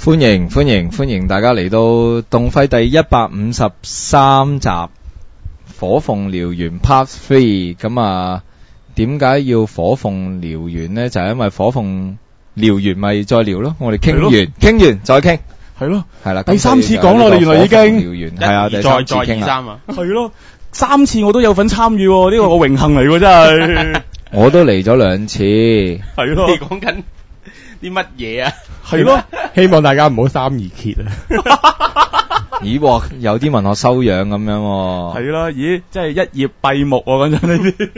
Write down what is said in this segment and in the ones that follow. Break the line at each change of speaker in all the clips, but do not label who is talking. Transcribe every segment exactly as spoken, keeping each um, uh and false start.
歡迎歡迎歡迎大家嚟到動廢第一百五十三集火鳳燎原 Part Three。咁啊，點解要火鳳燎原呢？就係、是、因為火鳳燎原咪再燎咯，我哋傾完傾完再傾，
係咯，
係啦，
第三次講咯，你原來已經
燎原係啊，第三次傾啦，
係咯，三次我都有份參與，呢、這個我榮幸嚟喎，真係。
我都嚟咗兩次，
係咯。
你講緊啲乜嘢啊？
係咯，
希望大家唔好三二揭啊！
咦，喎有啲文學修養咁樣喎。
係啦，咦，即係一頁閉目喎，講真呢啲。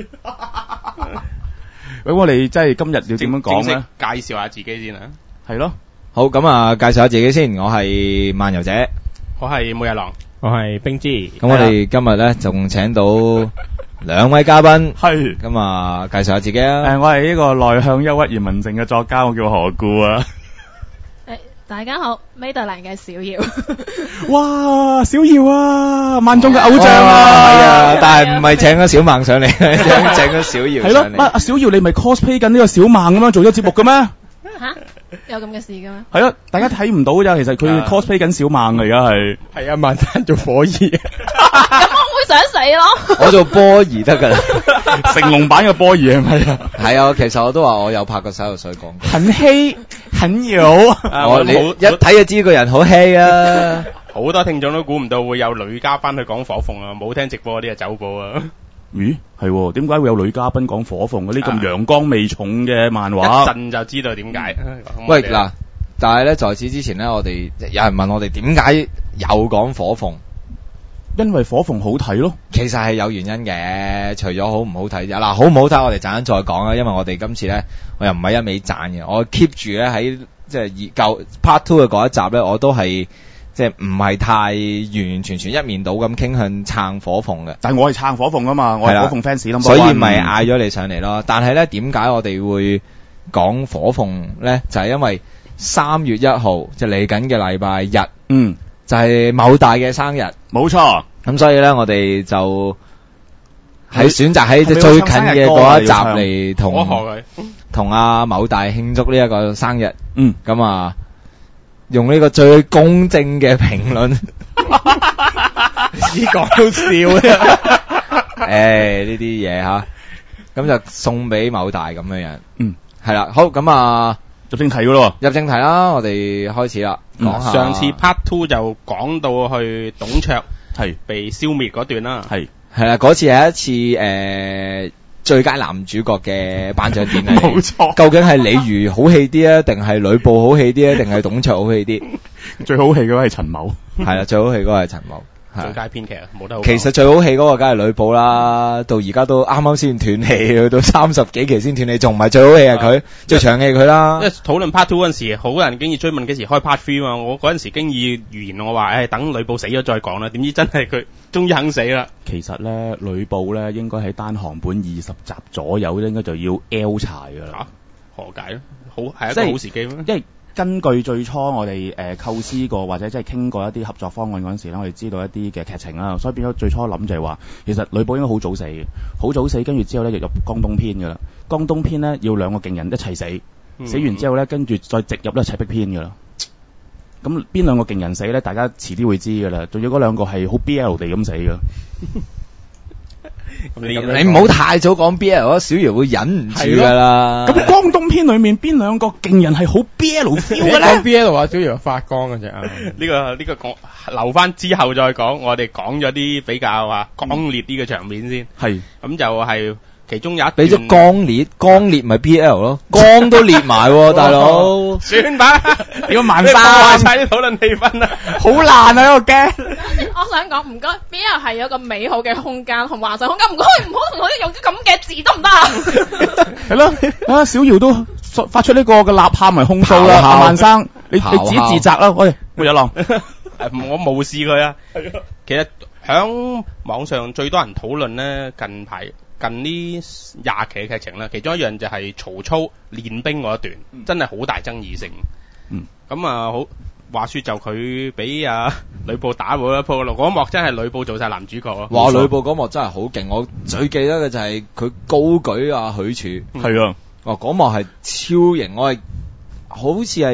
咁我哋即係今日要點樣講咧？
介紹下自己先啊。
係咯。
好，咁啊，介紹下自己先。我係漫遊者，
我係每日郎，
我係冰之。
咁我哋今日咧仲請到兩位嘉賓，
係
咁啊，介紹下自己啊。
誒，我係呢個內向憂鬱而文靜嘅作家，我叫何故啊。
誒，大家好，美特蘭嘅小瑤。
哇，小瑤啊，萬眾嘅偶像啊。
係啊，但係唔係請咗小孟上嚟，請請咗小瑤上嚟。
係咯，阿小瑤你咪 cosplay 緊呢個小孟咁樣做咗節目嘅咩？
吓？有咁嘅事嘅咩？
係咯，大家睇唔到咋，其實佢 cosplay 緊小孟嚟，而家係。
係啊，萬山做火兒。
咁我會想死咯。
我做波兒得噶啦，
成龍版嘅波兒係咪啊？
係啊，其實我都話我有拍過手游水廣告。
很稀，很油。
我你一睇就知個人好稀啊！
好多聽眾都估唔到會有女嘉賓去講火鳳啊，冇聽直播嗰啲啊走寶啊。
咦，係點解會有女嘉賓講火鳳嘅呢？咁陽光味重嘅漫畫，
一陣就知道點解。
喂嗱，但係咧在此之前咧，我哋有人問我哋點解又講火鳳？
因為火鳳好睇咯。
其實係有原因嘅，除咗好唔好睇啫。嗱，好唔好睇我哋陣間再講啦，因為我哋今次咧，我又唔係一味讚嘅，我 keep 住咧喺即係舊 part two 嘅嗰一集咧，我都係。即係唔係太完完全全一面倒咁傾向撐火鳳嘅，
但係我係撐火鳳啊嘛，我係火鳳 fans 啦，
所以咪嗌咗你上嚟咯。但係咧，點解我哋會講火鳳咧？就係、是、因為三月一號就嚟緊嘅禮拜日，
嗯，
就係某大嘅生日，
冇錯。
咁所以咧，我哋就喺選擇喺最近嘅嗰一集嚟同同阿某大慶祝呢一個生日。
嗯，
咁啊。用呢個最公正嘅評論，
只講笑啫。
誒，呢啲嘢吓，咁就送俾某大咁樣樣。
嗯，
係啦，好咁啊，
入正題噶咯。
入正題啦，我哋開始啦。講、嗯、下
上次 part two 就講到去董卓
係被
消滅嗰段啦。
係係啦，嗰次係一次誒。呃最佳男主角嘅頒獎典禮，
冇錯。
究竟係李儒好戲啲啊，定係呂布好戲啲啊，定係董卓好戲啲？
最好戲嗰個係陳某，
係啦，最好戲嗰個係陳某。
最佳編劇啊，冇得好。
其實最好戲嗰個梗係呂布啦，到而家都啱啱先斷氣，去到三十幾期先斷氣，仲唔係最好戲啊佢？最長氣佢啦。
因為討論 part two 嗰陣時，好多人經已追問幾時開 part three 嘛。我嗰陣時經已預言我話，誒、哎、等呂布死咗再講啦。點知真係佢終於肯死啦。
其實咧，呂布咧應該喺單行本二十集左右，應該就要 L 柴噶啦。
何解咧？好係一個好時機咩？
因為根據最初我哋誒、呃、構思過或者即係傾過一啲合作方案嗰陣時咧，我哋知道一啲嘅劇情啦，所以變咗最初諗就係話，其實呂布應該好早死嘅，好早死，跟住之後咧就入江東篇噶啦。江東篇咧要兩個勁人一齊死，嗯、死完之後咧跟住再直入一齊逼篇噶啦。咁邊兩個勁人死咧？大家遲啲會知噶啦。仲要嗰兩個係好 B L 地咁死噶。
你唔好太早講 B L， 小瑤會忍唔住噶啦。
咁江東篇裏面邊兩個勁人係好 B L feel 嘅咧？
講 B L 話小瑤發光嘅啫。呢、
這個呢、這個講留翻之後再講。我哋講咗啲比較啊剛烈啲嘅場面先。係咁就係其中有一
俾咗剛烈，剛烈咪 B L 咯，剛都烈埋，大佬。
算吧，
你個萬花
破晒啲討論氣氛啦，
好難啊！我驚。
我想講唔該 ，B L 係有一個美好嘅空間同幻想空間，唔該唔好同我用啲咁嘅字得唔得啊？
係咯，啊小瑤都發出呢個嘅吶喊為控訴啦，阿萬生，你你自己自責啦，喂，沒有浪，
我無視佢啊。其實響網上最多人討論咧，近排。近呢廿期嘅劇情啦，其中一樣就係曹操練兵嗰一段，嗯、真係好大爭議性。嗯，咁啊好話說就佢俾阿呂布打咗一鋪咯，嗰幕真係呂布做晒男主角咯。
哇，呂布嗰幕真係好勁，我最記得嘅就係佢高舉阿許褚。
係啊，
哦嗰幕係超型，我係好似係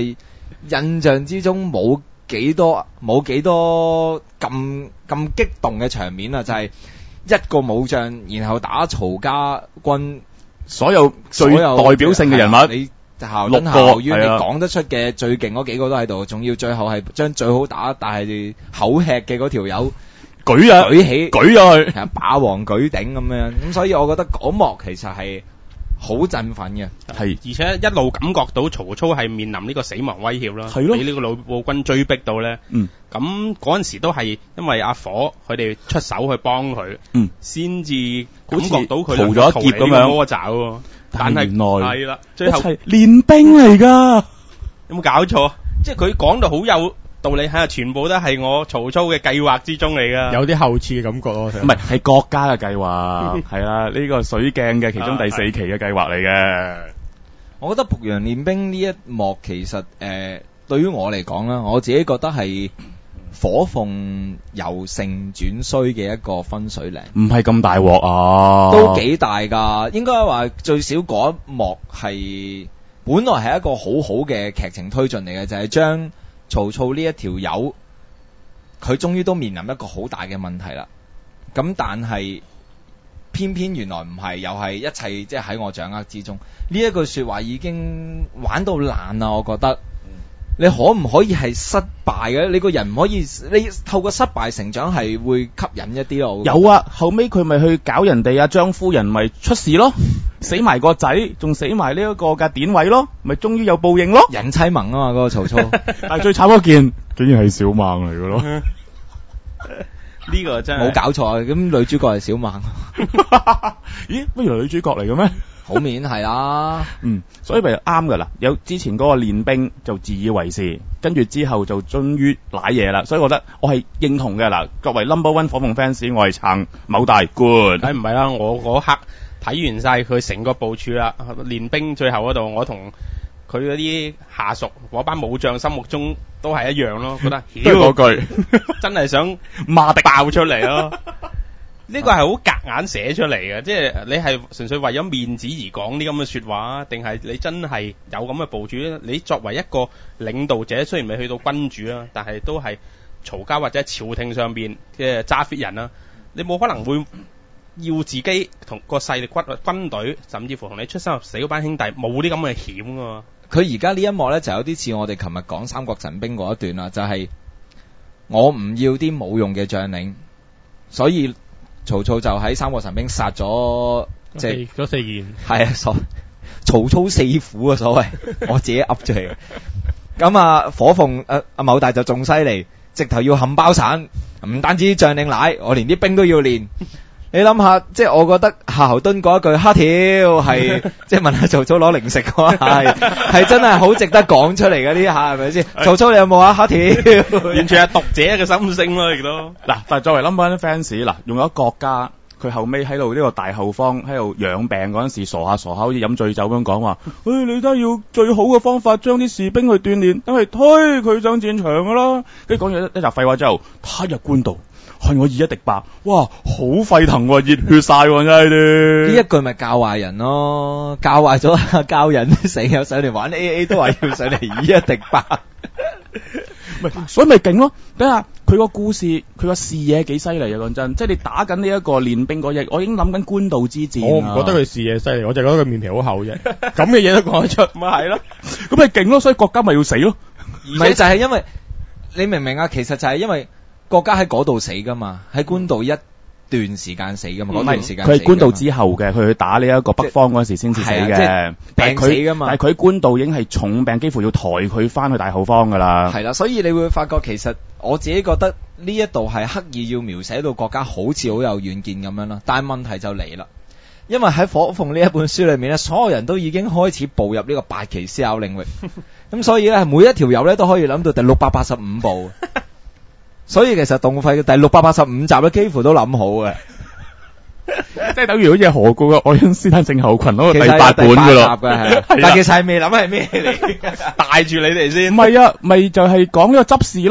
印象之中冇幾多冇幾多咁咁激動嘅場面啊，就係、一個武將，然後打曹家軍
所有最
所有
代表性嘅人物，
係啊你校敦
六個
校院，你
係啊
講得出嘅最勁嗰幾個都喺度，仲要最後係將最好打但係口吃嘅嗰條友
舉啊
舉起，
舉咗佢。
係啊霸王舉鼎咁樣，咁所以我覺得嗰幕其實係好振奮嘅。
係
而且一路感覺到曹操係面臨呢個死亡威脅啦，
係咯
俾呢個魯布軍追逼到咧。
嗯
咁嗰陣時都係因為阿火佢哋出手去幫佢，
嗯，
先至
好似
感覺到佢
逃咗一劫咁樣
能夠逃離呢個魔爪喎。但係
原來
係啦，最後
一齊練兵嚟㗎。
有冇搞錯？即係佢講到好有道理，係全部都係我曹操嘅計劃之中嚟㗎。
有啲後設嘅感覺咯。
唔係，係國家嘅計劃，係啦，呢個水鏡嘅其中第四期嘅計劃嚟嘅。
我覺得濮陽練兵呢一幕其實誒、呃、對於我嚟講啦，我自己覺得係火鳳由盛轉衰嘅一個分水嶺，
唔係咁大鑊啊，
都幾大㗎。應該話最少嗰一幕係本來係一個好好嘅劇情推進嚟嘅，就係、是、將曹操呢一條友，佢終於都面臨一個好大嘅問題啦。咁但係偏偏原來唔係，又係一切即係喺我掌握之中。呢一句說話已經玩到爛啦，我覺得。你可唔可以係失敗嘅？你個人唔可以，你透過失敗成長係會吸引一啲咯。
有啊，後尾佢咪去搞人哋啊，張夫人咪出事咯，死埋個仔，仲死埋呢一個嘅典韋咯，咪終於有報應咯。
人妻盟啊嘛，嗰、那個曹操。
但係最慘嗰件，竟然係小孟嚟嘅咯。
呢個真係
冇搞錯啊！咁女主角係小孟，
咦？乜原來女主角嚟嘅咩？
好明顯係啦。
嗯，所以咪啱噶啦。有之前嗰個練兵就自以為是，跟住之後就終於瀨嘢啦。所以我覺得我係認同嘅嗱。作為 number one 火鳳 fans，我係撐某大 good。
梗唔係啦，我嗰刻睇完晒佢成個部署啦，練兵最後嗰度，我同佢嗰啲下屬嗰班武將心目中都係一樣咯，覺得
都係嗰句，
真係想
罵的
爆出嚟咯。呢個係好夾硬寫出嚟嘅，即係你係純粹為咗面子而講啲咁嘅說話，定係你真係有咁嘅部署咧？你作為一個領導者，雖然未去到君主啦，但係都係曹家或者朝廷上邊嘅揸 fit 人啦，你冇可能會要自己同個勢力軍軍隊，甚至乎同你出生入死嗰班兄弟冇啲咁嘅險噶嘛。
佢而家呢一幕呢，就有啲似我哋琴日講三國神兵嗰一段啦，就係、是、我唔要啲冇用嘅將領，所以曹操就喺三國神兵殺咗即係
嗰四件，
係啊，所曹操四虎啊，所謂我自己噏出嚟嘅。咁啊，火鳳誒阿某大就仲犀利，直頭要冚包散，唔單止將領奶，我連啲兵都要練。你諗下，即係我覺得夏侯惇嗰一句蝦條係，即係問下曹操攞零食嘅話，係係真係好值得講出嚟嘅呢下，係咪先？曹操你有冇啊？蝦條
完全係讀者嘅心聲咯，亦都
嗱，但係作為 number one fans 嗱，用咗國家，佢後尾喺度呢個大後方喺度養病嗰陣時，傻下傻下好似飲醉酒咁講話，誒、哎，你都係要最好嘅方法將啲士兵去鍛煉，等係推佢上戰場噶啦。跟住講完一集廢話之後，他日官渡。看我以一敵百，哇，好沸騰喎，熱血晒喎，真係啲。
呢一句咪教壞人咯，教壞咗教人成日上嚟玩 A A 都話要上嚟以一敵百，
咪所以咪勁咯。等下佢個故事，佢個視野幾犀利啊！講真，即係你打緊呢一個練兵嗰日，我已經諗緊官渡之戰。
我唔覺得佢視野犀利，我就覺得佢面皮好厚啫。咁嘅嘢都講得出，
咪係咯。
咁咪勁咯，所以國家咪要死咯。
唔係就係因為你明唔明啊？其實就係因為。國家喺嗰度死噶嘛，喺官渡一段時間死噶嘛，嗰段時間
佢係官渡之後嘅，佢去打呢一個北方嗰陣時先至死嘅，
病死噶嘛。
但係佢官渡已經係重病，幾乎要抬佢翻去大後方噶啦。
係啦，所以你會發覺其實我自己覺得呢一度係刻意要描寫到國家好似好有遠見咁樣啦。但係問題就嚟啦，因為喺火鳳呢一本書裏面咧，所有人都已經開始步入呢個八旗思考領域，咁所以咧每一條友咧都可以諗到第六百八十五步。所以其實動費嘅第六百八十五集咧，幾乎都諗好嘅，
即係等於好似何故嘅愛因斯坦症候群嗰個第八本噶咯。
但其實係未諗係咩嚟，
帶住你哋先。
唔係啊，咪就係講呢個執事咯。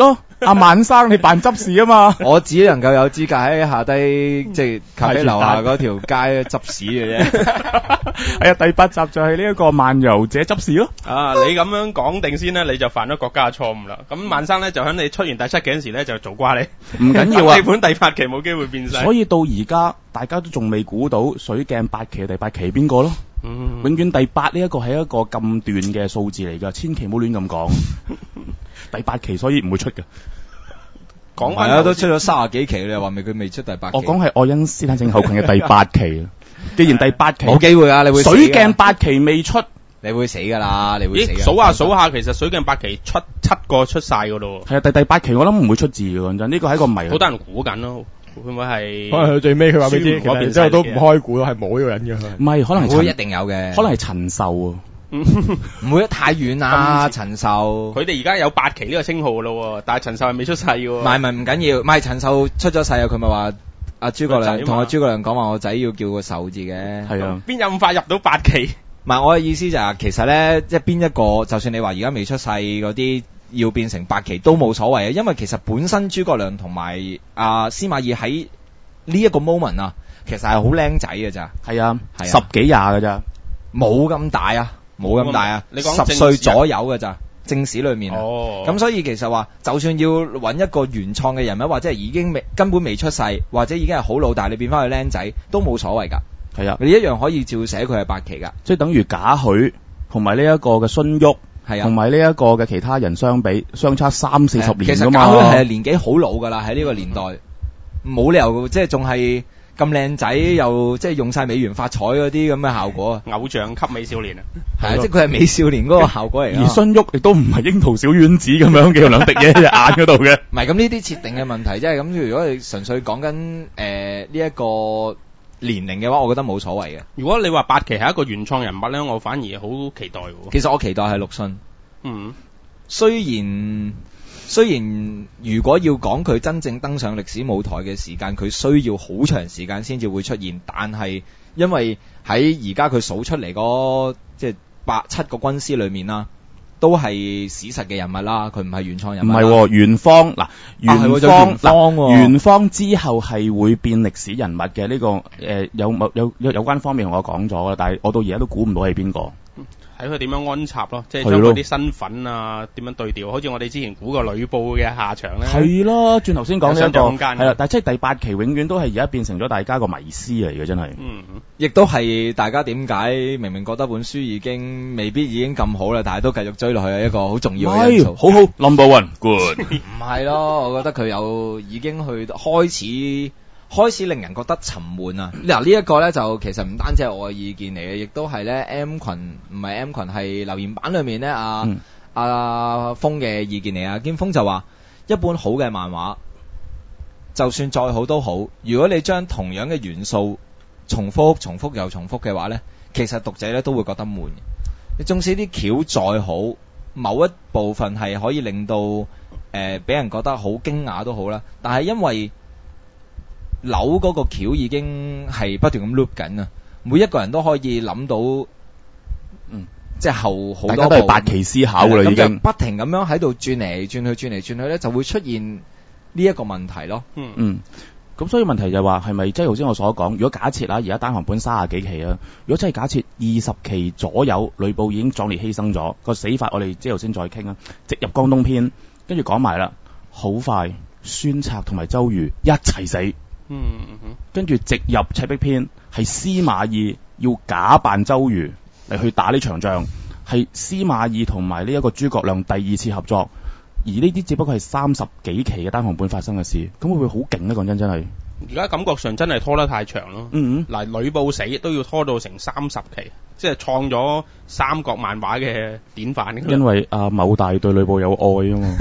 阿萬生你扮執事啊嘛，
我只能夠有資格喺下低即係咖啡樓下嗰條街執屎嘅啫。
係啊，第八集就係呢一個漫遊者執事咯。
啊，你咁樣講定先咧，你就犯咗國家嘅錯誤啦。咁萬生咧就喺你出完第七期嗰時咧就做瓜你，
唔緊要啊
呢本第八期冇機會變細。
所以到而家大家都仲未估到水鏡八期嘅第八期邊個咯？
嗯，
永遠第八呢一個係一個咁短嘅數字嚟㗎，千祈唔好亂咁講。第八期所以唔會出嘅。
講
係啊，都出咗三十幾期，你又話咪佢未出第八期？
我講係愛因斯坦症候群嘅第八期。既然第八期
冇機會啊，你會死㗎
水鏡八期未出，
你會死㗎啦，你會死㗎。
咦，數下數下，其實水鏡八期出七個出晒㗎咯。
係啊，第第八期我諗唔會出字嘅，講真，呢個係一個謎。
好多人估緊咯，會唔會係？
可能佢最尾佢話俾你知，其實
書唔可變
然之後都唔
細嘅
開估咯，係冇呢個人嘅。
唔係，可能係陳
會一定有嘅，
可能係陳壽啊。
唔會得太遠啦，陳壽。
佢哋而家有八期呢個稱號咯，但係陳壽係未出世嘅喎。
唔係唔係唔緊要，唔係陳壽出咗世啊，佢咪話阿諸葛亮同阿諸葛亮講話，我仔要叫個壽字嘅。
係啊，
邊有咁快入到八期？
唔係我嘅意思就係、其實咧，即係邊一個，就算你話而家未出世嗰啲，要變成八期都冇所謂啊，因為其實本身諸葛亮同埋阿司馬懿喺呢一個 moment 啊，其實係好僆仔嘅咋。
係啊，
係啊
十幾廿嘅咋，
冇咁大啊，冇咁大啊，
你講
十歲
正史啊
左右嘅咋，正史裏面啊。
哦，
咁所以其實話，就算要揾一個原創嘅人物，或者係已經未根本未出世，或者已經係好老大，你變翻去僆仔都冇所謂㗎。
係啊，
你一樣可以照寫佢係八期㗎。
即係等於賈許同埋呢一個嘅荀彧，
係啊
同埋呢一個嘅其他人相比，相差三四十
其實
年㗎嘛。
賈許係年紀好老㗎啦，喺呢個年代，冇、理由即係仲係咁靚仔，又即係用晒美元發彩嗰啲咁嘅效果啊。
偶像級美少年啊！
係啊，即係佢係美少年嗰個效果嚟㗎。
而荀彧亦都唔係櫻桃小丸子咁樣嘅兩滴嘢喺隻眼嗰度嘅。
唔係咁呢啲設定嘅問題，即係咁。如果你純粹講緊誒呢一個年齡嘅話，我覺得冇所謂嘅。
如果你話八期係一個原創人物咧，我反而好期待喎。
其實我期待係陸遜。
嗯，
雖然雖然如果要講佢真正登上歷史舞台嘅時間，佢需要好長時間先至會出現，但係因為喺而家佢數出嚟嗰即係八七個軍師裏面啦，都係史實嘅人物啦，佢唔係原創人物啦。
唔係喎，元芳嗱，元
係喎就
芳
元芳喎
嗱，元芳之後係會變歷史人物嘅呢、個誒、呃、有某有有有關方面同我講咗啦，但係我到而家都估唔到係邊個。
睇佢點樣安插咯，即係
係咯
將佢啲身份啊點樣對調，好似我哋之前估個呂布嘅下場咧。
係咯，轉頭先講呢一個
有想像空間
係啦，但係即係第八期永遠都係而家變成咗大家個迷思嚟嘅，真係。
嗯，
亦都係大家點解明明覺得本書已經未必已經咁好啦，但係都繼續追落去係一個好重要嘅因素。
好好 number one good。
唔係咯，我覺得佢有已經去開始開始令人覺得沉悶啊！嗱呢一個咧就其實唔單止係我嘅意見嚟嘅，亦都係咧 M 群唔係 M 群係留言板裏面咧阿
嗯
阿峰嘅意見嚟啊！堅峰就話一本好嘅漫畫，就算再好都好，如果你將同樣嘅元素重複、重複又重複嘅話咧，其實讀者咧都會覺得悶。你縱使啲橋再好，某一部分係可以令到誒俾、呃、人覺得好驚訝都好啦，但係因為扭嗰個橋已經係不斷咁 loop 緊啊！每一個人都可以諗到，
嗯，
即係後好
大
多部
家都係八期思考㗎啦，已
咁就
經。
不停咁樣喺度轉嚟轉去轉嚟轉去咧，就會出現呢一個問題咯。
嗯，
嗯，咁所以問題就係話係咪即係頭先我所講？如果假設啦，而家單行本三十幾期啊，如果真係假設二十期左右，呂布已經壯烈犧牲咗個死法，我哋即係頭先再傾啊，直入江東篇，跟住講埋啦，好快孫策同埋周瑜一齊死。
嗯嗯
跟住直入赤壁篇，係司馬懿要假扮周瑜嚟去打呢場仗，係司馬懿同埋呢一個諸葛亮第二次合作，而呢啲只不過係三十幾期嘅單行本發生嘅事，咁會唔會好勁呢？講真真係，
而家感覺上真係拖得太長咯。
嗯
嗱，呂布死都要拖到成三十期，即係創咗三國漫畫嘅典範。
因為阿、啊、某大對呂布有愛啊嘛。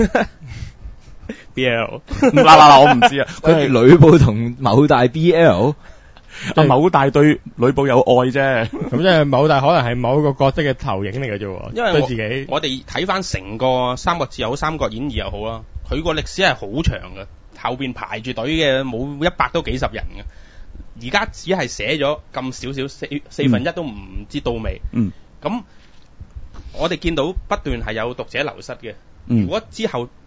B L
嗱嗱嗱，我唔知啊，佢係
佢係呂布同某大 B L，
阿某大對呂布有愛啫。
咁即係某大可能係某一個角色嘅投影嚟嘅啫喎，
因為我
對自己。
我哋睇翻成個《三國志》又好，《三國演義》又好啦，佢個歷史係好長嘅，後邊排住隊嘅冇一百都幾十人嘅，而家只係寫咗咁少少四四分一都唔知到未。
嗯，
咁我哋見到不斷係有讀者流失嘅。
嗯
如果之後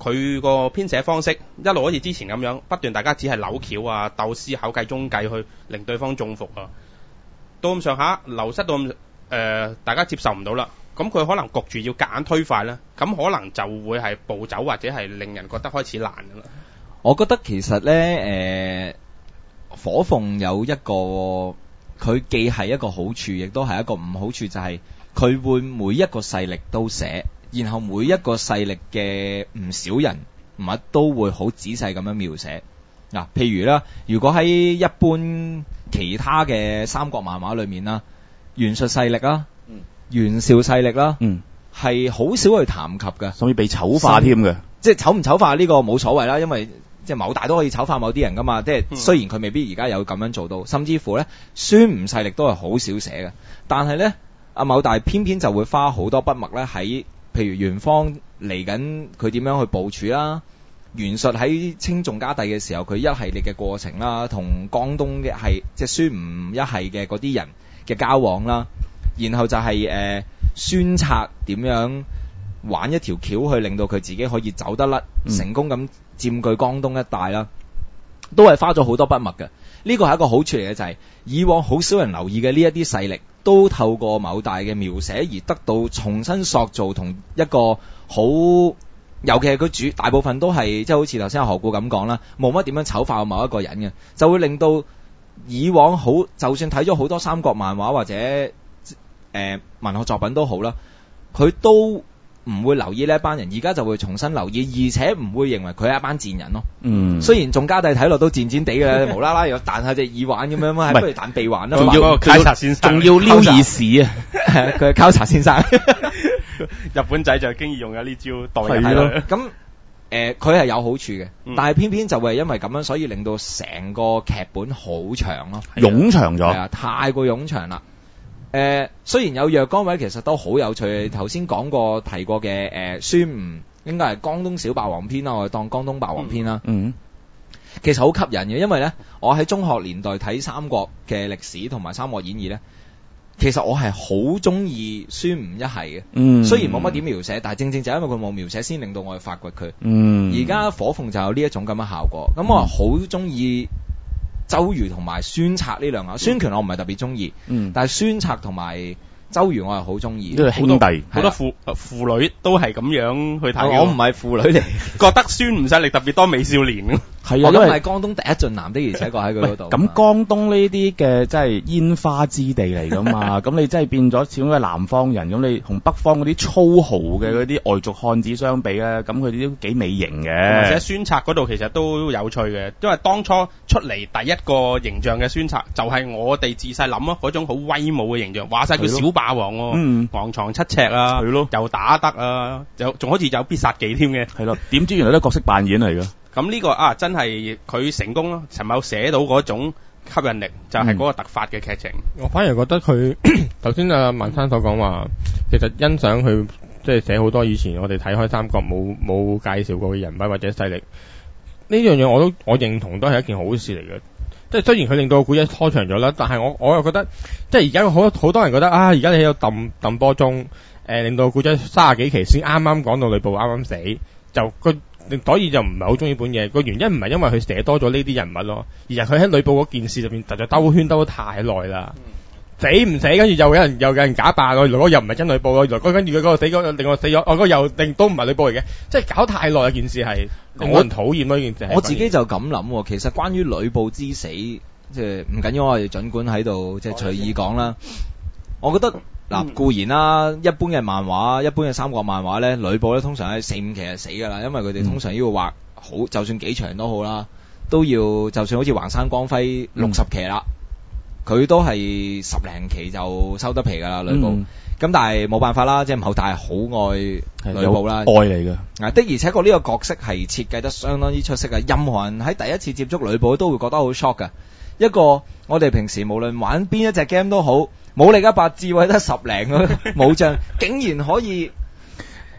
佢個編寫方式一路好似之前咁樣，不斷大家只係扭橋啊、鬥思考計中計去令對方中伏啊，到咁上下流失到咁誒、呃，大家接受唔到啦。咁佢可能焗住要夾硬推快咧，咁可能就會係暴走或者係令人覺得開始難噶啦。
我覺得其實咧，誒、呃、火鳳有一個佢既係一個好處，亦都係一個唔好處，就係、是、佢會每一個勢力都寫，然後每一個勢力嘅唔少人物都會好仔細咁樣描寫。嗱、啊，譬如啦，如果喺一般其他嘅三國漫畫裏面啦，袁術勢力啦。袁紹勢力啦，嗯，係好少去談及嘅，
甚至被醜化添嘅。
即係醜唔醜化呢個冇所謂啦，因為即係某大都可以醜化某啲人噶嘛。即係雖然佢未必而家有咁樣做到，甚至乎咧孫吳勢力都係好少寫嘅。但係咧阿某大偏偏就會花好多筆墨咧喺譬如袁方嚟緊佢點樣去部署啦，袁術喺清仲家帝嘅時候佢一系列嘅過程啦，同江東嘅係即係孫吳一系嘅嗰啲人嘅交往啦。然後就係、是、誒、呃、孫策點樣玩一條橋去令到佢自己可以走得甩，嗯、成功咁佔據江東一帶啦，都係花咗好多筆墨嘅。呢個係一個好處嚟嘅，就係、是、以往好少人留意嘅呢一啲勢力，都透過某大嘅描寫而得到重新塑造，同一個好，尤其係佢主大部分都係即係好似頭先阿何故咁講啦，冇乜點樣醜化某一個人嘅，就會令到以往好就算睇咗好多三國漫畫或者誒、呃、文學作品都好啦，佢都唔會留意呢一班人，而家就會重新留意，而且唔會認為佢係一班賤人咯。嗯，雖然仲家帝睇落都賤賤地嘅，無啦啦又彈下隻耳環咁樣，係不如彈鼻環啦。
仲要考察先生，仲要撩耳屎啊！
佢係考察先生，
日本仔就經已用咗呢招代人咯。
咁誒，佢係、呃、有好處嘅，嗯、但係偏偏就係因為咁樣，所以令到成個劇本好長咯，
冗長咗，
係啊，太過冗長啦。誒、呃，雖然有若干位其實都好有趣，頭先講過提過嘅誒，孫吳應該係江東小霸王篇啦，我哋當江東霸王篇啦。嗯，其實好吸引嘅，因為咧，我喺中學年代睇三國嘅歷史同埋三國演義咧，其實我係好中意孫吳一系嘅。嗯，雖然冇乜點描寫，但係正正就因為佢冇描寫，先令到我去發掘佢。嗯，而家火鳳就有呢一種咁嘅效果，咁、嗯、我好中意周瑜同埋孫策呢兩個，孫權我唔係特別中意，嗯、但係孫策同埋周瑜我係好中意，
呢個兄弟
好多父父女都係咁樣去睇。
我唔係父女嚟，
覺得孫吳勢力特別多美少年。
係啊，因為江東第一俊男的，而且確喺佢嗰度。
咁江東呢啲嘅即係煙花之地嚟噶嘛，咁你真係變咗始終係南方人，咁你同北方嗰啲粗豪嘅嗰啲外族漢子相比咧，咁佢哋都幾美型嘅。
或者孫策嗰度其實都有趣嘅，因為當初出嚟第一個形象嘅孫策就係我哋自細諗咯，嗰種好威武嘅形象，話晒佢小霸王喎、啊，嗯、昂藏七尺啊，又打得啊，又仲好似有必殺技添嘅。
係咯，點知原來都係角色扮演嚟㗎。
咁呢個啊，真係佢成功咯！陳某寫到嗰種吸引力，就係、是、嗰個突發嘅劇情。
嗯、我反而覺得佢頭先阿文山所講話，其實欣賞佢即係寫好多以前我哋睇開三國冇冇介紹過嘅人物或者勢力。呢樣嘢我都我認同都係一件好事嚟嘅。即係雖然佢令到個古仔拖長咗啦，但係我我又覺得，即係而家好好多人覺得啊，而家你喺度揼揼波鐘，誒、呃、令到個古仔三十幾期先啱啱講到呂布啱啱死，就個。所以就唔係好中意本嘢，個原因唔係因為佢寫多咗呢啲人物咯，而係佢喺呂布嗰件事入邊，實在兜圈兜得太耐啦。嗯、死唔死，跟住又有人又有人假扮，原來嗰個又唔係真呂布咯，原來跟住佢嗰個死咗，另外死咗，哦嗰個又定都唔係呂布嚟嘅，即係搞太耐件事係令人討厭咯。呢件事
我自己就咁諗，其實關於呂布之死，即係唔緊要，我哋盡管喺度即係隨意講啦。我覺得。嗱、嗯、固然啦，一般嘅漫畫、一般嘅三國漫畫咧，呂布咧通常係四五期就死㗎啦，因為佢哋通常要畫好，就算幾長都好啦，都要就算好似橫山光輝六十期啦，佢、嗯、都係十零期就收得皮㗎啦，呂布。咁、嗯、但係冇辦法啦，即係後大係好愛呂布啦，
愛嚟嘅。
啊的而且確呢個角色係設計得相當之出色嘅，任何人喺第一次接觸呂布都會覺得好 shock 㗎。一個我哋平時無論玩邊一隻 game 都好，武力一百智慧得十零嘅武將，竟然可以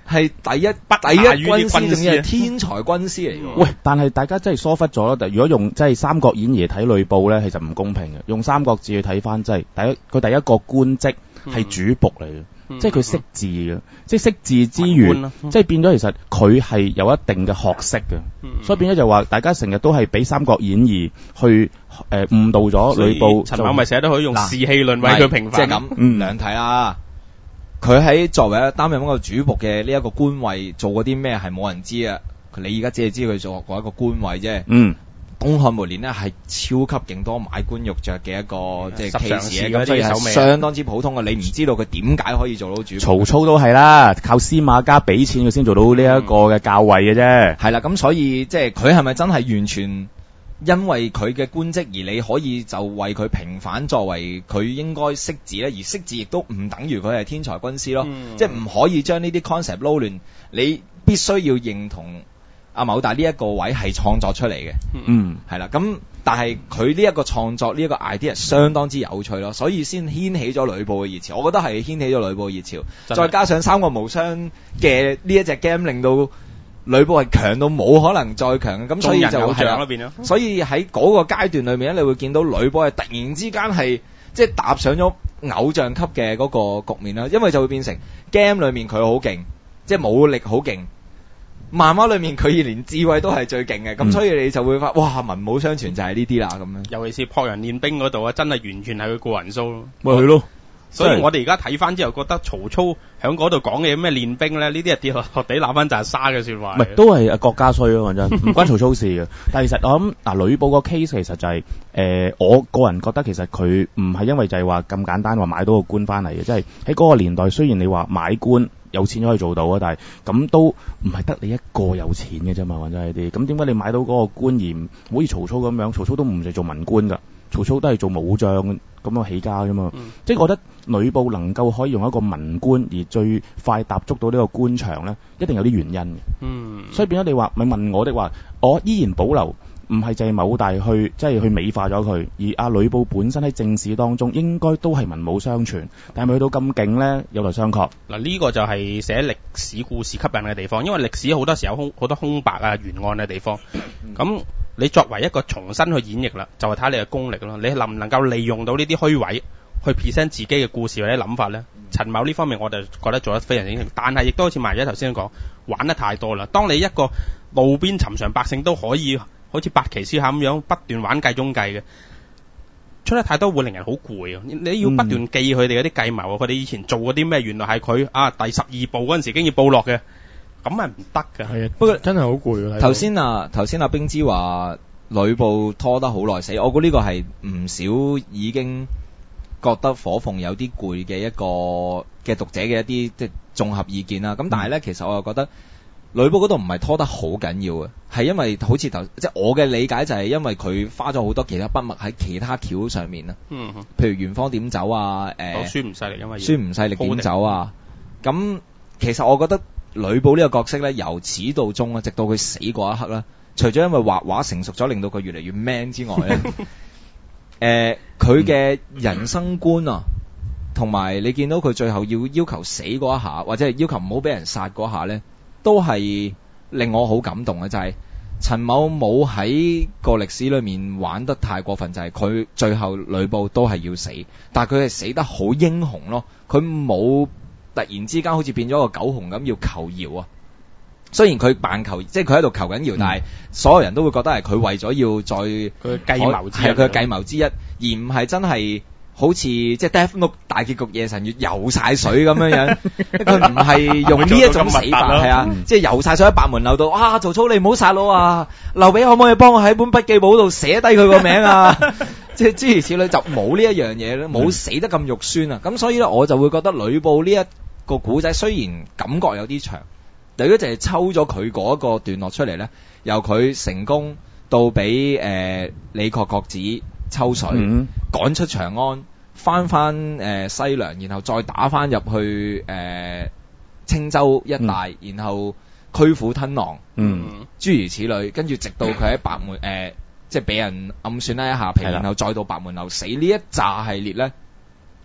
係第一
不
第一
亞於啲
軍師，仲
軍師啊
要係天才軍師嚟嘅喎。
喂，但係大家真係疏忽咗啦。如果用即係《三國演義》睇呂布咧，其實唔公平嘅。用《三國志》去睇翻，即係第一佢第一個官職係主僕嚟嘅。
嗯
即係佢識字嘅，即係識字之餘，
文官啦
即係變咗其實佢係有一定嘅學識嘅，
嗯
所以變咗就話大家成日都係俾《三國演義》去誒誤導咗呂布。
陳某咪成日都可以用
嗱
士氣論為佢平反，
即係咁
嗯
兩睇啦。佢喺作為擔任一個主僕嘅呢一個官位，做過啲咩係冇人知啊。你而家只係知佢做過一個官位啫。
嗯。
東漢末年呢係超級勁多買官鬻爵嘅一個即係
十常
case
侍
嘅，咁所以係
嗰啲手尾啊
相當之普通嘅。你唔知道佢點解可以做到主僕。
曹操都係啦，靠司馬家俾錢佢先做到呢一個嘅教位嘅啫。
係啦，咁所以即係佢係咪真係完全因為佢嘅官職而你可以就為佢平反，作為佢應該識字咧？而識字亦都唔等於佢係天才軍師咯，
嗯
即係唔可以將呢啲 concept 撈亂。你必須要認同阿某大呢一個位係創作出嚟嘅，
嗯，
係啦。咁但係佢呢一個創作呢一個 idea 相當之有趣咯，所以先掀起咗呂布嘅熱潮。我覺得係掀起咗呂布嘅熱潮，
真係
再加上三國無雙嘅呢一隻 game 令到呂布係強到冇可能再強嘅，咁所以就
眾人偶
係啦
像咯變咗。
所以喺嗰個階段裏面咧，你會見到呂布係突然之間係即係踏上咗偶像級嘅嗰個局面啦，因為就會變成 game 裏面佢好勁，即係武力好勁。漫畫裏面佢連智慧都係最勁嘅，咁、
嗯
所以你就會發哇文武相傳就係呢啲啦咁樣。
尤其是撲人練兵嗰度啊，真係完全係佢個人 show 咯。
咪係咯。
所以我哋而家睇翻之後，覺得曹操喺嗰度講嘅咩練兵咧，呢啲係跌落地揦翻扎沙嘅説話嚟嘅。
唔係都係啊國家衰咯，講真，唔關曹操事嘅。但係其實我諗嗱，呂布個 case 其實就係、是、誒、呃，我個人覺得其實佢唔係因為就係話咁簡單話買到個官翻嚟嘅，即係喺嗰個年代，雖然你話買官有錢可以做到啊，但係咁都唔係得你一個有錢嘅啫嘛，講真係啲。咁點解你買到嗰個官而唔好似曹操咁樣？曹操都唔係做文官㗎，曹操都係做武將咁樣起家㗎嘛。
嗯
即係我覺得呂布能夠可以用一個文官而最快踏足到呢個官場咧，一定有啲原因嘅。
嗯，
所以變咗你話咪問我的話，我依然保留唔係淨係某大去即係去美化咗佢，而阿呂布本身喺正史當中應該都係文武雙全，但係咪去到咁勁呢？有待商榷。
嗱呢個就係寫歷史故事吸引嘅地方，因為歷史好多時候有空好多空白啊、懸案嘅地方。咁你作為一個重新去演繹啦，就係睇下你嘅功力咯。你能唔能夠利用到呢啲虛位去 present 自己嘅故事或者諗法呢？陳某呢方面我就覺得做得非常之，但係亦都好似萬一頭先講，玩得太多啦。當你一個路邊尋常百姓都可以好似八旗書下咁樣不斷玩計中計嘅，出得太多會令人好攰啊！你要不斷記佢哋嗰啲計謀，佢哋以前做嗰啲咩，原來係佢啊第十二步嗰陣時已經要報落嘅，咁係唔得㗎。
係啊，不過真係好攰啊！睇到
頭先啊，頭先阿冰之話呂布拖得好耐死，我估呢個係唔少已經覺得火鳳有啲攰嘅一個嘅讀者嘅一啲即係綜合意見啦。咁但係咧，其實我又覺得呂布嗰度唔係拖得好緊要嘅，係因為好似頭即係我嘅理解就係因為佢花咗好多其他筆墨喺其他橋上面啊，
嗯，
譬如元芳點走啊，誒、
我孫唔勢力，因為
孫唔勢力點走啊。咁其實我覺得呂布呢個角色咧，由始到終啊，直到佢死嗰一刻啦，除咗因為畫畫成熟咗，令到佢越嚟越 man 之外咧。誒，佢嘅、呃、人生觀啊，同埋你見到佢最後要要求死嗰一下，或者係要求唔好俾人殺嗰下呢，都係令我好感動嘅。就係、是、陳某冇喺個歷史裏面玩得太過分，就係、是、佢最後呂布都係要死，但係佢係死得好英雄咯。佢冇突然之間好似變咗個狗熊咁要求饒啊。雖然佢扮求，即係佢喺度求緊饒，嗯、但係所有人都會覺得係佢為咗要再
佢計謀之一，
係佢嘅計謀之一，而唔係真係好似即係 Death Note 大結局夜神月游晒水咁樣樣。佢唔係用呢一種死法，係啊，即係游晒水喺白門樓度。哇！曹操你唔好殺我啊！劉備可唔可以幫我喺本筆記簿度寫低佢個名啊？即係諸如此類，就冇呢一樣嘢咧，冇死得咁肉酸啊！咁所以咧，我就會覺得呂布呢一個古仔雖然感覺有啲長。如果淨係抽咗佢嗰個段落出嚟咧，由佢成功到俾誒、呃、李傕郭子抽水，嗯、趕出長安，翻翻誒西涼，然後再打翻入去誒、呃、青州一帶，嗯、然後驅虎吞狼，
嗯，
諸如此類，跟住直到佢喺白門誒、呃，即係俾人暗算啦一下皮，然後再到白門樓死呢一紮系列咧。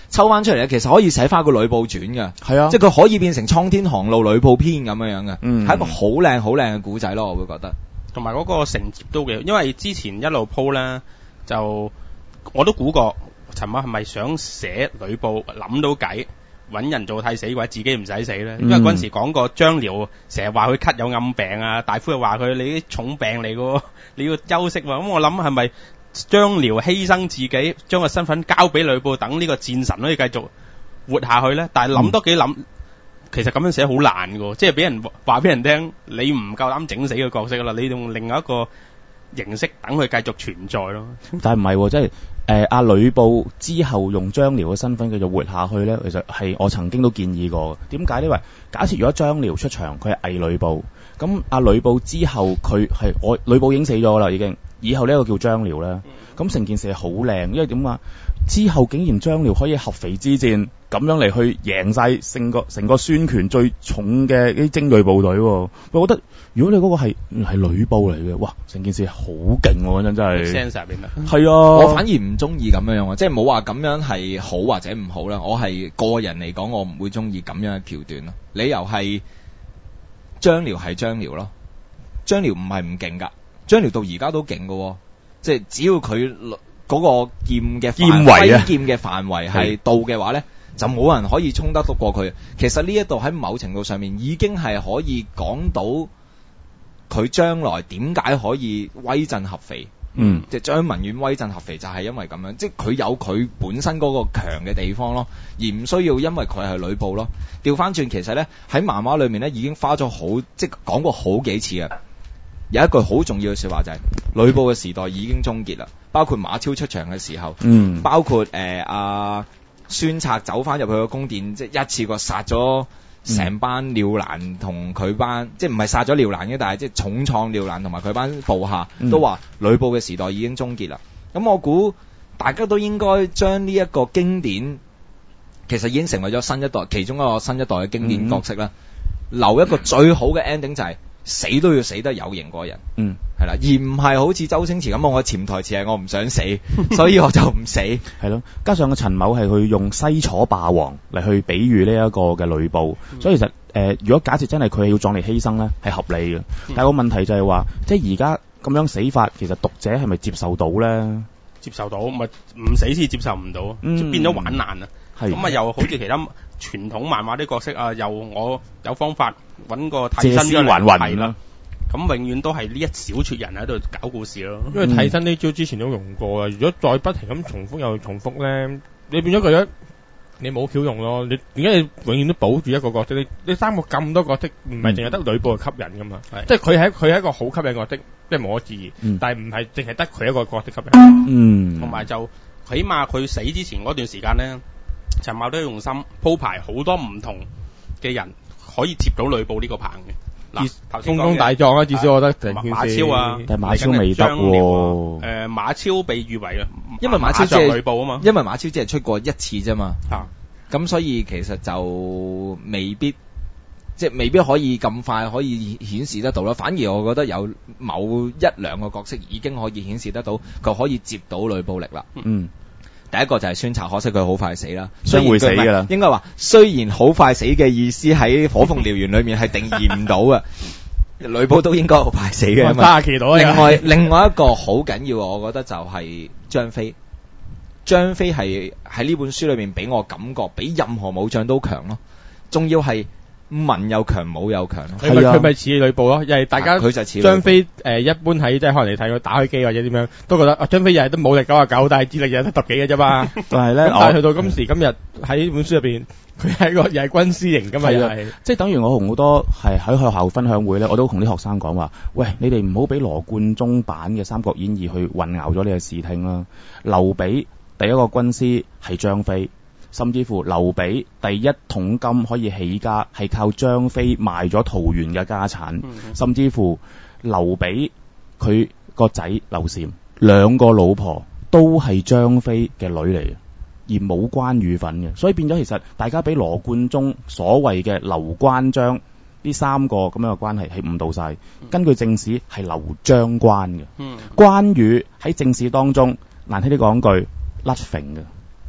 抽翻出嚟咧，其實可以寫翻個呂布傳嘅，
係啊，
即係佢可以變成蒼天航路呂布篇咁樣樣嘅，係、
嗯
一個好靚好靚嘅古仔咯，我會覺得。
同埋嗰個承接都幾，因為之前一路鋪咧，就我都估過陳馬係咪想寫呂布諗到計揾人做替死鬼，自己唔使死咧？因為嗰陣時講過張遼成日話佢咳有暗病啊，大夫又話佢你啲重病嚟嘅，你要休息喎。咁我諗係咪張遼犧牲自己，將個身份交俾呂布，等呢個戰神可以繼續活下去咧？但係諗多幾諗。嗯其實咁樣寫好難㗎，即係俾人話俾人聽，你唔夠膽整死個角色啦，你用另外一個形式等佢繼續存在咯。
但係唔係喎，即係誒阿呂布之後用張遼嘅身份繼續活下去咧，其實係我曾經都建議過。點解呢？因為假設如果張遼出場，佢係偽呂布，咁阿呂布之後佢係我呂布已經死咗啦，已經以後呢一個叫張遼啦。咁成件事係好靚，因為點啊？之後竟然張遼可以合肥之戰咁樣嚟去贏晒成個成個孫權最重嘅啲精鋭部隊喎。我覺得如果你嗰個係係呂布嚟嘅，哇！成件事好勁喎，真真係。
sense 入邊啊，
係啊，
我反而唔中意咁樣樣，即係冇話咁樣係好或者唔好啦。我係個人嚟講，我唔會中意咁樣嘅橋段咯。理由係張遼係張遼咯，張遼唔係唔勁㗎，張遼到而家都勁㗎，即係只要佢嗰個劍嘅
劍圍啊，
劍嘅範圍係到嘅話咧，就冇人可以衝得到過佢。其實呢一度喺某程度上面已經係可以講到佢將來點解可以威震合肥。
嗯，
即係張文遠威震合肥就係因為咁樣，即係佢有佢本身嗰個強嘅地方咯，而唔需要因為佢係呂布咯。調翻轉其實咧喺漫畫裏面咧已經花咗好即係講過好幾次啊。有一句好重要嘅說話就係、是、呂布嘅時代已經終結啦，包括馬超出場嘅時候，
嗯，
包括誒阿孫策走翻入去個宮殿，即係一次過殺咗成班廖蘭同佢班，即係唔係殺咗廖蘭嘅，但係即係重創廖蘭同埋佢班部下，
嗯、
都話呂布嘅時代已經終結啦。咁我估大家都應該將呢一個經典，其實已經成為咗新一代其中一個新一代嘅經典角色啦。嗯、留一個最好嘅 ending 就係、是。死都要死得有型過人，嗯，係啦，而唔係好似周星馳咁，我潛台詞係我唔想死，所以我就唔死，係咯。加上個陳某係去用西楚霸王嚟去比喻呢一個嘅呂布，嗯、所以其實誒、呃，如果假設真係佢係要壯烈犧牲咧，係合理嘅。嗯、但係個問題就係話，即係而家咁樣死法，其實讀者係咪接受到咧？
接受到，咪唔死先接受唔到，嗯、即係變咗玩難啊！咁啊，又好似其他傳統漫畫啲角色啊，又我有方法揾個替身出嚟係啦。咁永遠都係呢一小撮人喺度搞故事咯。
因為替身呢招之前都用過啊，如果再不停咁重複又重複咧，你變咗佢一你冇橋用咯。你點解你永遠都保住一個角色？你你三個咁多角色，唔係淨係得呂布係吸引噶嘛？嗯、即係佢係佢係一個好吸引角色，即係冇可置疑。嗯、但係唔係淨係得佢一個角色吸引。
嗯，
同埋就起碼佢死之前嗰段時間咧。陳茂都用心鋪排好多唔同嘅人可以接到呂布呢個棒嘅。嗱，頭先
功功大狀啊，至少我覺得
馬超啊，
但係馬超未得喎。
誒，馬超被譽為啊，
因為馬超即係
呂布啊嘛，
因為馬超只係出過一次啫嘛。
啊，
咁所以其實就未必，即係未必可以咁快可以顯示得到啦。反而我覺得有某一兩個角色已經可以顯示得到，佢可以接到呂布力啦。嗯。第一個就係孫策，可惜佢好快死啦，
將會死噶啦。
應該話雖然好快死嘅意思喺火鳳燎原裏面係定義唔到嘅，呂布都應該好快死嘅。
揸旗到
另外另外一個好緊要，我覺得就係張飛。張飛係喺呢本書裏面俾我感覺比任何武將都強咯，仲要係文又強，武又強咯。
係啊，佢咪似呂布咯？又係大家
佢就似
張飛誒，一般喺即係可能你睇佢打開機或者點樣，都覺得啊張飛又係都武力九啊九，但係智力又係得十幾嘅啫嘛。
但係咧，
但係去到今時今日喺呢本書入邊，佢係一個又係軍師型噶嘛，又係
即係等於我同好多係喺學校分享會咧，我都同啲學生講話，喂，你哋唔好俾羅貫中版嘅《三國演義》去混淆咗你嘅視聽啦。劉備第一個軍師係張飛。甚至乎劉備第一桶金可以起家係靠張飛賣咗桃園嘅家產，嗯、甚至乎劉備佢個仔劉禪兩個老婆都係張飛嘅女嚟嘅，而冇關羽份嘅，所以變咗其實大家俾羅貫中所謂嘅劉關張呢三個咁樣嘅關係係誤導晒。嗯、根據正史係劉張關嘅，嗯、關羽喺正史當中難聽啲講句甩揈嘅。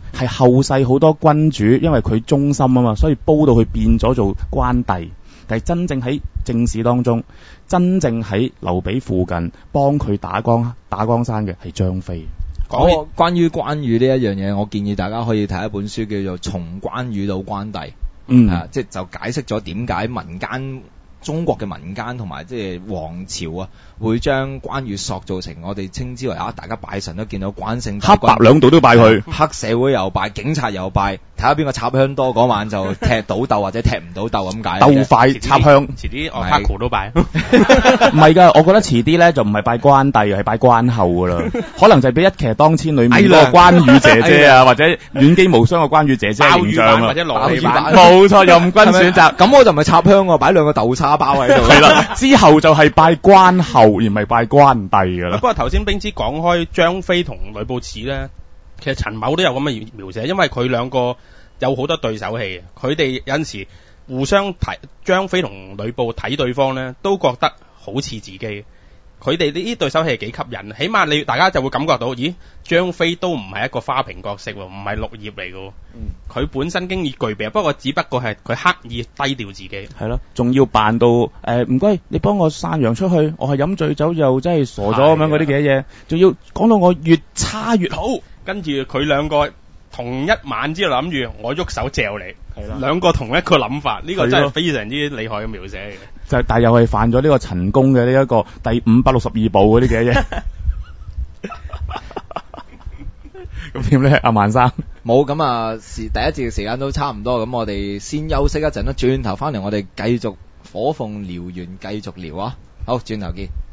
係後世好多君主因為佢忠心啊嘛，所以煲到佢變咗做關帝。但係真正喺正史當中，真正喺劉備附近幫佢打江打江山嘅係張飛。
講起關於關羽呢一樣嘢，我建議大家可以睇一本書叫做《從關羽到關帝》，
嗯，
啊，即係就解釋咗點解民間中國嘅民間同埋即係皇朝啊，會將關羽塑造成我哋稱之為啊，大家拜神都見到關聖帝
黑白兩道都拜佢，
黑社會又拜，警察又拜，睇下邊個插香多嗰晚就踢到鬥或者踢唔到鬥咁解。
鬥快插香，
遲啲我 Paco 都拜。
唔係㗎，我覺得遲啲咧就唔係拜關帝，係拜關後㗎啦。可能就係俾一騎當千裏面嗰個關羽姐姐啊，或者遠機無雙嘅關羽姐姐形象啊，
或者羅莉版，
冇錯，任君選擇。
咁我就唔係插香喎，擺兩個豆沙包喺度。
係啦，之後就係拜關後，而唔係拜關帝㗎啦。
不過頭先冰之講開張飛同呂布似咧，其實陳某都有咁嘅描寫，因為佢兩個有好多對手戲，佢哋有陣時互相睇，張飛同呂布睇對方咧，都覺得好似自己。佢哋呢啲對手戲係幾吸引，起碼你大家就會感覺到，咦，張飛都唔係一個花瓶角色喎，唔係綠葉嚟嘅，佢、嗯、本身經已具備，不過只不過係佢刻意低調自己。
係咯，仲要扮到誒唔該，你幫我散羊出去，我係飲醉酒又真係傻咗咁樣嗰啲嘅嘢，仲要講到我越差越好，
跟住佢兩個同一晚之後諗住我喐手嚼你，兩個同一個諗法，呢、這個真係非常之厲害嘅描寫嘅。
就但係又係犯咗呢個陳宮嘅呢一個第五百六十二步嗰啲嘅嘢。咁點咧，阿萬生？
冇咁啊，時第一節嘅時間都差唔多，咁我哋先休息一陣啦，轉頭翻嚟我哋繼續火鳳燎原，繼續聊啊！好，轉頭見。